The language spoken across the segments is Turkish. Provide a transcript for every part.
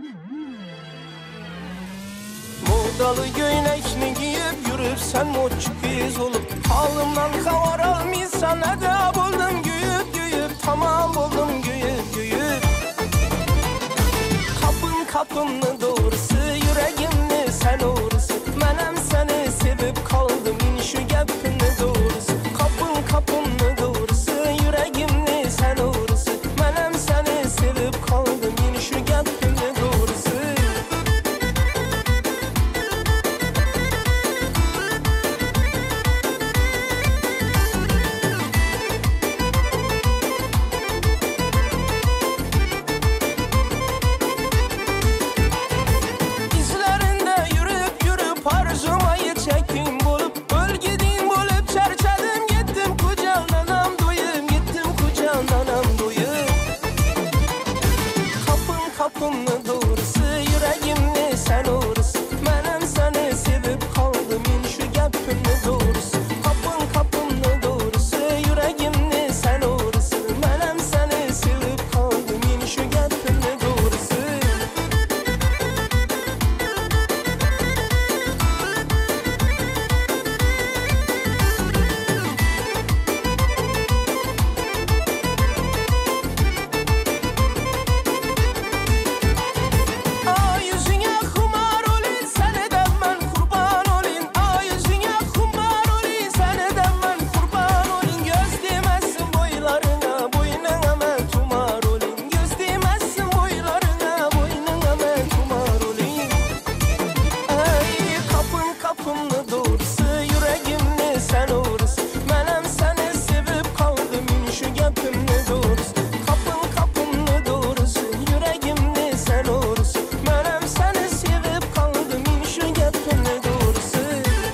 Modalı göynekli giyip yürürsen moç kız olup halımdan havar almışsan eda buldum güyüp güyüp tamam buldum güyüp güyüp kapımlı doğrusu yüreğimli sen uğrusu menem seni sevip kaldım şu gepini doğrusu kapımlı doğrusu yüreğimli sen uğrusu menem seni sevip kaldım şu gepini doğrusu. Kapımlı doğrusu yüreğimli sen uğrusu menem seni sevip kaldım şu gepini doğrusu kapımlı doğrusu yüreğimli sen uğrusu menem seni sevip kaldım şu gepini doğrusu. Kapımlı doğrusu yüreğimli sen uğrusu menem seni sevip kaldım şu gepimli doğrusu kapımlı doğrusu yüreğimli sen uğrusu menem seni sevip kaldım şu gepimli doğrusu.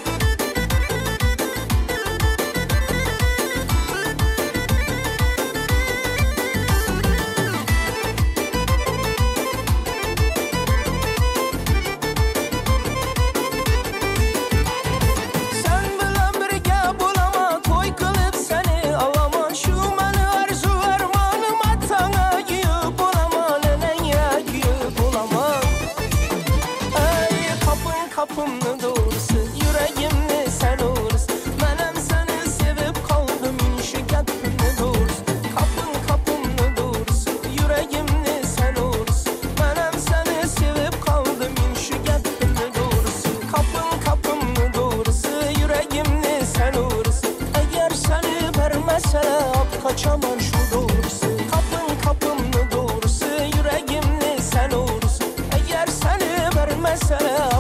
Kapımlı doğrusu yüreğimli sen uğrusu menem seni sevip kaldım şu gepimli doğrusu kapımlı doğrusu yüreğimli sen uğrusu menem seni sevip kaldım şu gepimli doğrusu kapımlı doğrusu yüreğimli sen uğrusu eğer seni vermezse kaçamam şu doğrusu kapımlı doğrusu yüreğimli sen uğrusu eğer seni vermezse